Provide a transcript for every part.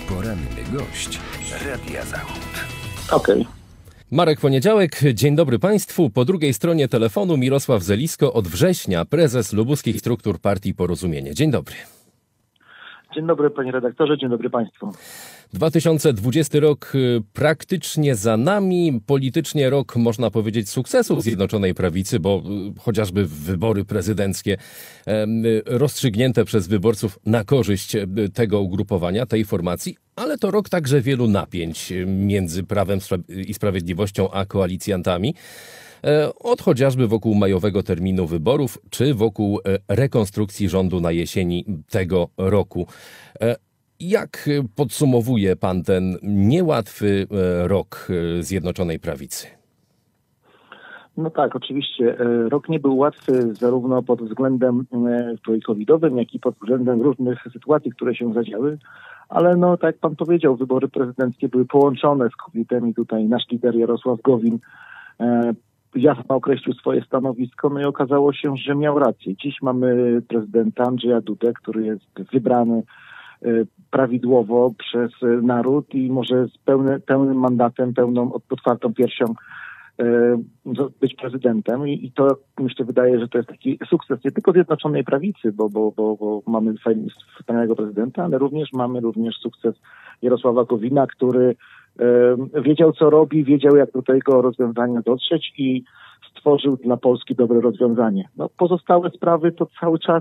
Poranny gość Radia Zachód. Okej. Marek Poniedziałek, dzień dobry Państwu. Po drugiej stronie telefonu Mirosław Zelisko, od września prezes lubuskich struktur partii Porozumienie. Dzień dobry. Dzień dobry panie redaktorze, dzień dobry państwu. 2020 rok praktycznie za nami. Politycznie rok, można powiedzieć, sukcesów Zjednoczonej Prawicy, bo chociażby wybory prezydenckie rozstrzygnięte przez wyborców na korzyść tego ugrupowania, tej formacji, ale to rok także wielu napięć między Prawem i Sprawiedliwością a koalicjantami. Od chociażby wokół majowego terminu wyborów, czy wokół rekonstrukcji rządu na jesieni tego roku. Jak podsumowuje pan ten niełatwy rok Zjednoczonej Prawicy? No tak, oczywiście. Rok nie był łatwy zarówno pod względem covidowym, jak i pod względem różnych sytuacji, które się zadziały. Ale no, tak jak pan powiedział, wybory prezydenckie były połączone z COVID-em i tutaj nasz lider Jarosław Gowin jasno określił swoje stanowisko, no i okazało się, że miał rację. Dziś mamy prezydenta Andrzeja Dudę, który jest wybrany prawidłowo przez naród i może z pełnym mandatem, pełną otwartą piersią być prezydentem i to mi się wydaje, że to jest taki sukces nie tylko Zjednoczonej Prawicy, bo mamy wspaniałego prezydenta, ale mamy również sukces Jarosława Gowina, który wiedział co robi, wiedział jak do tego rozwiązania dotrzeć i stworzył dla Polski dobre rozwiązanie. No, pozostałe sprawy to cały czas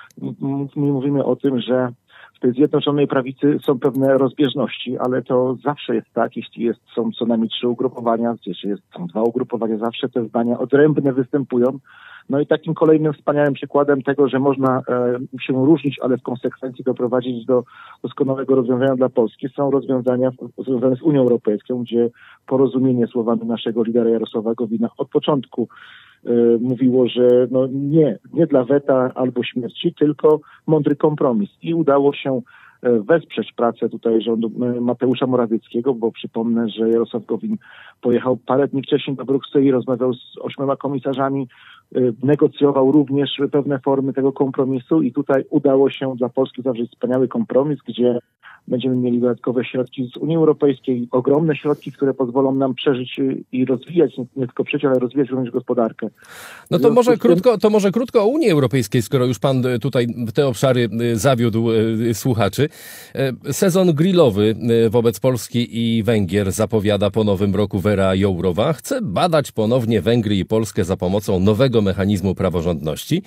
mówimy o tym, że w tej Zjednoczonej Prawicy są pewne rozbieżności, ale to zawsze jest tak, jeśli są co najmniej 3 ugrupowania, jeśli są 2 ugrupowania, zawsze te zdania odrębne występują. No i takim kolejnym wspaniałym przykładem tego, że można się różnić, ale w konsekwencji doprowadzić do doskonałego rozwiązania dla Polski, są rozwiązania związane z Unią Europejską, gdzie Porozumienie słowami naszego lidera Jarosława Gowina od początku mówiło, że no nie dla weta albo śmierci, tylko mądry kompromis. I udało się wesprzeć pracę tutaj rządu Mateusza Morawieckiego, bo przypomnę, że Jarosław Gowin pojechał parę dni wcześniej do Brukseli, rozmawiał z 8 komisarzami, negocjował również pewne formy tego kompromisu i tutaj udało się dla Polski zawrzeć wspaniały kompromis, gdzie będziemy mieli dodatkowe środki z Unii Europejskiej, ogromne środki, które pozwolą nam przeżyć i rozwijać, nie tylko przejść, ale rozwijać również gospodarkę. No to może krótko o Unii Europejskiej, skoro już pan tutaj w te obszary zawiódł słuchaczy. Sezon grillowy wobec Polski i Węgier zapowiada po nowym roku Vera Jourowa. Chce badać ponownie Węgry i Polskę za pomocą nowego mechanizmu praworządności.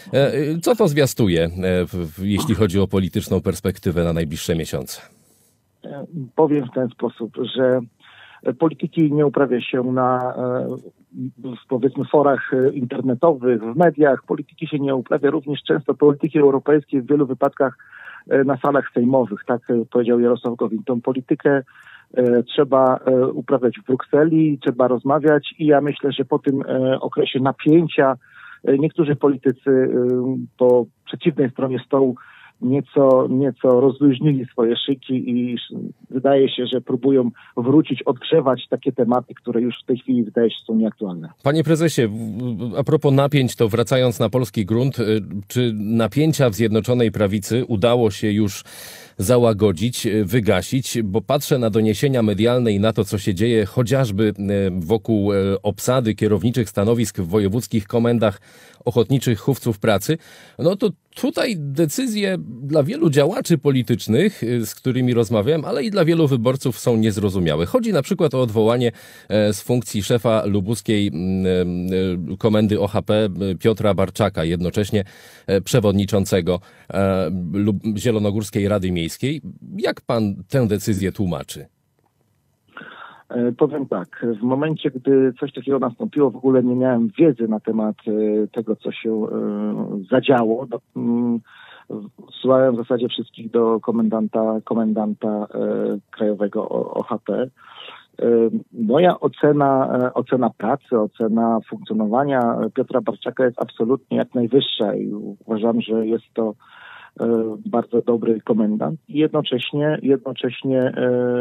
Co to zwiastuje, jeśli chodzi o polityczną perspektywę na najbliższe miesiące? Powiem w ten sposób, że polityki nie uprawia się na powiedzmy forach internetowych, w mediach. Polityki się nie uprawia również często polityki europejskiej w wielu wypadkach na salach sejmowych. Tak powiedział Jarosław Gowin. Tą politykę trzeba uprawiać w Brukseli, trzeba rozmawiać i ja myślę, że po tym okresie napięcia niektórzy politycy po przeciwnej stronie stołu nieco rozluźnili swoje szyki i wydaje się, że próbują wrócić, odgrzewać takie tematy, które już w tej chwili wydaje się są nieaktualne. Panie prezesie, a propos napięć, to wracając na polski grunt, czy napięcia w Zjednoczonej Prawicy udało się już załagodzić, wygasić, bo patrzę na doniesienia medialne i na to, co się dzieje chociażby wokół obsady kierowniczych stanowisk w wojewódzkich komendach ochotniczych chówców pracy, no to tutaj decyzje dla wielu działaczy politycznych, z którymi rozmawiam, ale i dla wielu wyborców są niezrozumiałe. Chodzi na przykład o odwołanie z funkcji szefa lubuskiej komendy OHP Piotra Barczaka, jednocześnie przewodniczącego Zielonogórskiej Rady Miejskiej. Jak pan tę decyzję tłumaczy? Powiem tak, w momencie, gdy coś takiego nastąpiło, w ogóle nie miałem wiedzy na temat tego, co się zadziało. Zsyłałem w zasadzie wszystkich do komendanta krajowego OHP. Moja ocena pracy, ocena funkcjonowania Piotra Barczaka jest absolutnie jak najwyższa i uważam, że jest to bardzo dobry komendant i jednocześnie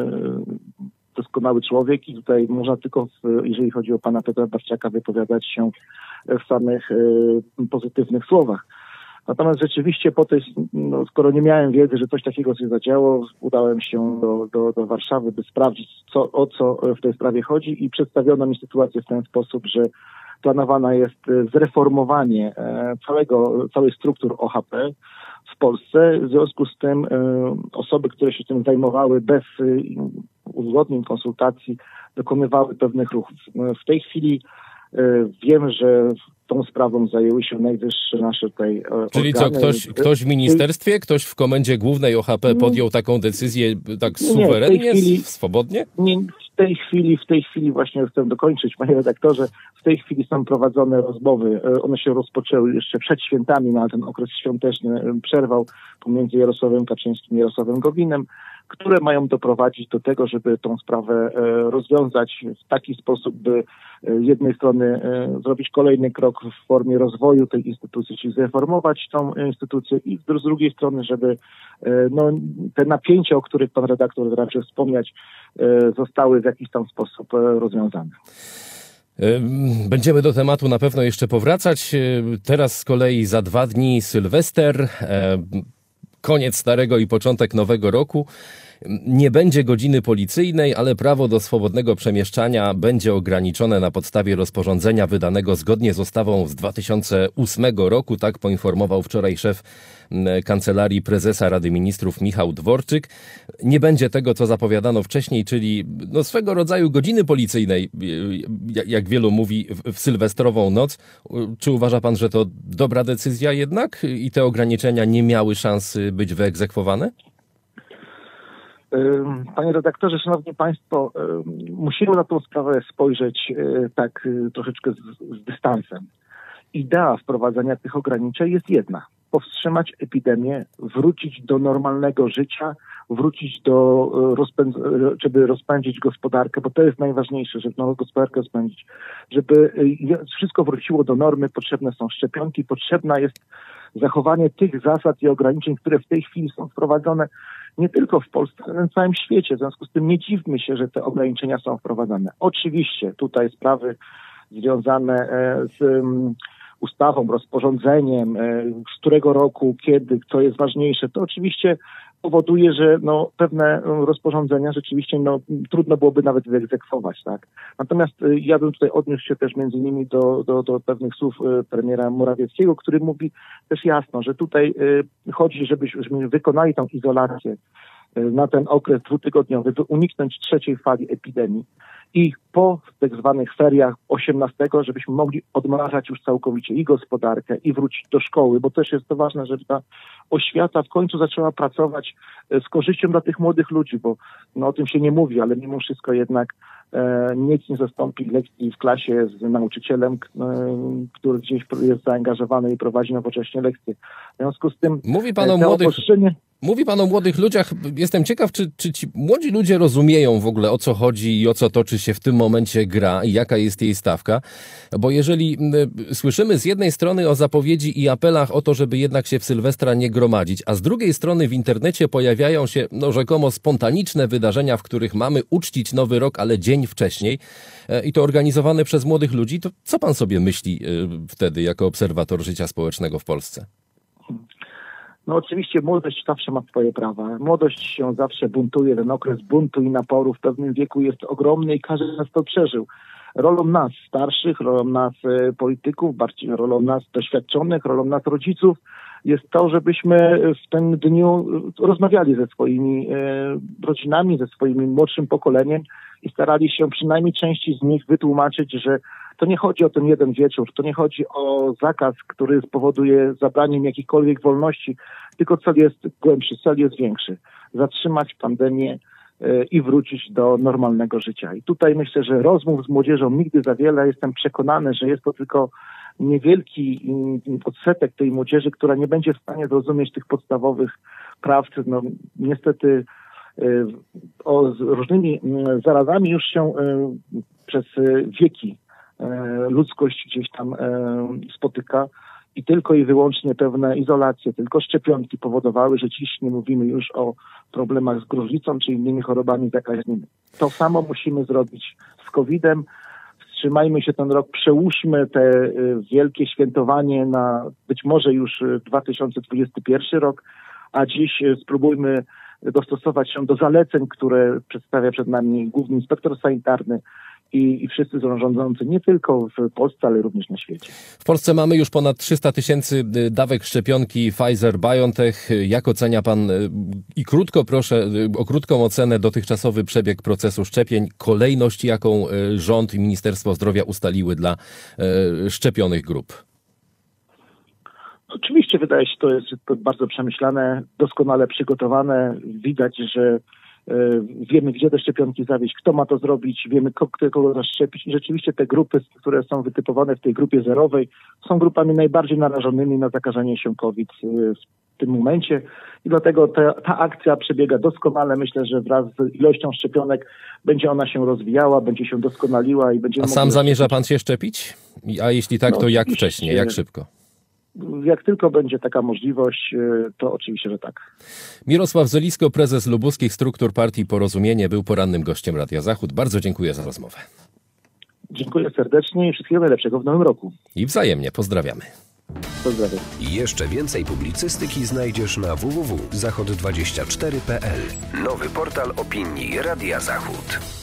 doskonały człowiek i tutaj można tylko, jeżeli chodzi o pana Piotra Barczaka, wypowiadać się w samych pozytywnych słowach. Natomiast rzeczywiście skoro nie miałem wiedzy, że coś takiego się zadziało, udałem się do Warszawy, by sprawdzić, o co w tej sprawie chodzi i przedstawiono mi sytuację w ten sposób, że planowane jest zreformowanie całej struktur OHP w Polsce. W związku z tym osoby, które się tym zajmowały bez uzgodnień, konsultacji, dokonywały pewnych ruchów. W tej chwili wiem, że tą sprawą zajęły się najwyższe nasze tutaj Czyli organy. co, ktoś w ministerstwie, ktoś w Komendzie Głównej OHP podjął taką decyzję tak suwerennie, swobodnie? Nie, w tej chwili właśnie chcę dokończyć, panie redaktorze, w tej chwili są prowadzone rozmowy, one się rozpoczęły jeszcze przed świętami, no ale ten okres świąteczny przerwał pomiędzy Jarosławem Kaczyńskim i Jarosławem Gowinem, które mają doprowadzić do tego, żeby tą sprawę rozwiązać w taki sposób, by z jednej strony zrobić kolejny krok w formie rozwoju tej instytucji, czyli zreformować tą instytucję i z drugiej strony, żeby te napięcia, o których pan redaktor raczył wspomniać, zostały w jakiś tam sposób rozwiązane. Będziemy do tematu na pewno jeszcze powracać. Teraz z kolei za 2 dni Sylwester, koniec starego i początek nowego roku. Nie będzie godziny policyjnej, ale prawo do swobodnego przemieszczania będzie ograniczone na podstawie rozporządzenia wydanego zgodnie z ustawą z 2008 roku. Tak poinformował wczoraj szef Kancelarii Prezesa Rady Ministrów Michał Dworczyk. Nie będzie tego, co zapowiadano wcześniej, czyli swego rodzaju godziny policyjnej, jak wielu mówi, w sylwestrową noc. Czy uważa pan, że to dobra decyzja jednak i te ograniczenia nie miały szans być wyegzekwowane? Panie redaktorze, szanowni państwo, musimy na tą sprawę spojrzeć tak troszeczkę z dystansem. Idea wprowadzenia tych ograniczeń jest jedna. Powstrzymać epidemię, wrócić do normalnego życia, wrócić żeby rozpędzić gospodarkę, bo to jest najważniejsze, żeby gospodarkę rozpędzić. Żeby wszystko wróciło do normy, potrzebne są szczepionki, potrzebne jest zachowanie tych zasad i ograniczeń, które w tej chwili są wprowadzone nie tylko w Polsce, ale na całym świecie. W związku z tym nie dziwmy się, że te ograniczenia są wprowadzane. Oczywiście tutaj sprawy związane z ustawą, rozporządzeniem, z którego roku, kiedy, co jest ważniejsze, to oczywiście powoduje, że pewne rozporządzenia rzeczywiście trudno byłoby nawet wyegzekwować, tak. Natomiast ja bym tutaj odniósł się też między innymi do pewnych słów premiera Morawieckiego, który mówi też jasno, że tutaj chodzi, żebyśmy wykonali tą izolację na ten okres 2-tygodniowy, by uniknąć 3. fali epidemii i po tak zwanych feriach 18, żebyśmy mogli odmrażać już całkowicie i gospodarkę, i wrócić do szkoły, bo też jest to ważne, żeby ta oświata w końcu zaczęła pracować z korzyścią dla tych młodych ludzi, bo o tym się nie mówi, ale mimo wszystko jednak nic nie zastąpi lekcji w klasie z nauczycielem, który gdzieś jest zaangażowany i prowadzi nowocześnie lekcje. W związku z tym Mówi pan o młodych ludziach. Jestem ciekaw, czy ci młodzi ludzie rozumieją w ogóle, o co chodzi i o co toczy się w tym momencie gra i jaka jest jej stawka. Bo jeżeli słyszymy z jednej strony o zapowiedzi i apelach o to, żeby jednak się w Sylwestra nie gromadzić, a z drugiej strony w internecie pojawiają się rzekomo spontaniczne wydarzenia, w których mamy uczcić nowy rok, ale dzień wcześniej i to organizowane przez młodych ludzi, to co pan sobie myśli wtedy jako obserwator życia społecznego w Polsce? Oczywiście młodość zawsze ma swoje prawa. Młodość się zawsze buntuje. Ten okres buntu i naporu w pewnym wieku jest ogromny i każdy z nas to przeżył. Rolą nas starszych, rolą nas polityków, bardziej rolą nas doświadczonych, rolą nas rodziców jest to, żebyśmy w tym dniu rozmawiali ze swoimi rodzinami, ze swoim młodszym pokoleniem i starali się przynajmniej części z nich wytłumaczyć, że to nie chodzi o ten jeden wieczór, to nie chodzi o zakaz, który spowoduje zabranie im jakichkolwiek wolności, tylko cel jest głębszy, cel jest większy. Zatrzymać pandemię i wrócić do normalnego życia. I tutaj myślę, że rozmów z młodzieżą nigdy za wiele. Jestem przekonany, że jest to tylko niewielki odsetek tej młodzieży, która nie będzie w stanie zrozumieć tych podstawowych praw. Niestety z różnymi zarazami już się przez wieki ludzkość gdzieś tam spotyka i tylko i wyłącznie pewne izolacje, tylko szczepionki powodowały, że dziś nie mówimy już o problemach z gruźlicą czy innymi chorobami zakaźnymi. To samo musimy zrobić z COVID-em, wstrzymajmy się ten rok, przełóżmy te wielkie świętowanie na być może już 2021 rok, a dziś spróbujmy dostosować się do zaleceń, które przedstawia przed nami Główny Inspektor Sanitarny i wszyscy rządzący, nie tylko w Polsce, ale również na świecie. W Polsce mamy już ponad 300 000 dawek szczepionki Pfizer-BioNTech. Jak ocenia pan, i krótko proszę o krótką ocenę, dotychczasowy przebieg procesu szczepień, kolejność, jaką rząd i Ministerstwo Zdrowia ustaliły dla szczepionych grup? Oczywiście wydaje się, to jest bardzo przemyślane, doskonale przygotowane. Widać, że wiemy, gdzie te szczepionki zawieźć, kto ma to zrobić, wiemy, kogo zaszczepić. I rzeczywiście te grupy, które są wytypowane w tej grupie zerowej, są grupami najbardziej narażonymi na zakażenie się COVID w tym momencie. I dlatego ta akcja przebiega doskonale. Myślę, że wraz z ilością szczepionek będzie ona się rozwijała, będzie się doskonaliła. A sam zamierza pan się szczepić? A jeśli tak, to jak wcześniej, jak szybko? Jak tylko będzie taka możliwość, to oczywiście, że tak. Mirosław Zelisko, prezes lubuskich struktur partii Porozumienie, był porannym gościem Radia Zachód. Bardzo dziękuję za rozmowę. Dziękuję serdecznie i wszystkiego najlepszego w nowym roku. I wzajemnie pozdrawiamy. Pozdrawiam. Jeszcze więcej publicystyki znajdziesz na www.zachod24.pl. Nowy portal opinii Radia Zachód.